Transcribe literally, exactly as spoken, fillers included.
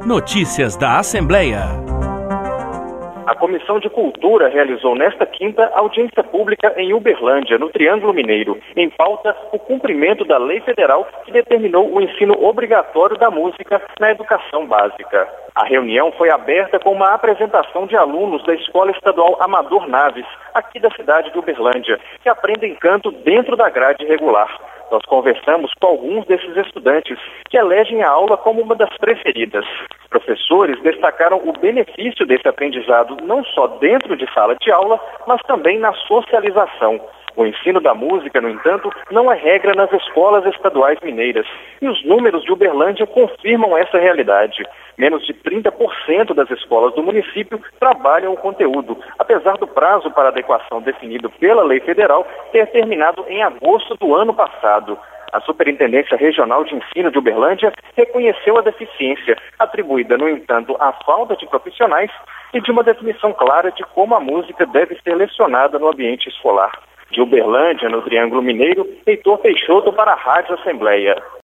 Notícias da Assembleia. A Comissão de Cultura realizou nesta quinta audiência pública em Uberlândia, no Triângulo Mineiro. Em pauta, o cumprimento da lei federal que determinou o ensino obrigatório da música na educação básica. A reunião foi aberta com uma apresentação de alunos da Escola Estadual Amador Naves, aqui da cidade de Uberlândia, que aprendem canto dentro da grade regular. Nós conversamos com alguns desses estudantes que elegem a aula como uma das preferidas. Professores destacaram o benefício desse aprendizado não só dentro de sala de aula, mas também na socialização. O ensino da música, no entanto, não é regra nas escolas estaduais mineiras. E os números de Uberlândia confirmam essa realidade. Menos de trinta por cento das escolas do município trabalham o conteúdo, apesar do prazo para adequação definido pela lei federal ter terminado em agosto do ano passado. A Superintendência Regional de Ensino de Uberlândia reconheceu a deficiência, atribuída, no entanto, à falta de profissionais e de uma definição clara de como a música deve ser lecionada no ambiente escolar. De Uberlândia, no Triângulo Mineiro, Heitor Peixoto para a Rádio Assembleia.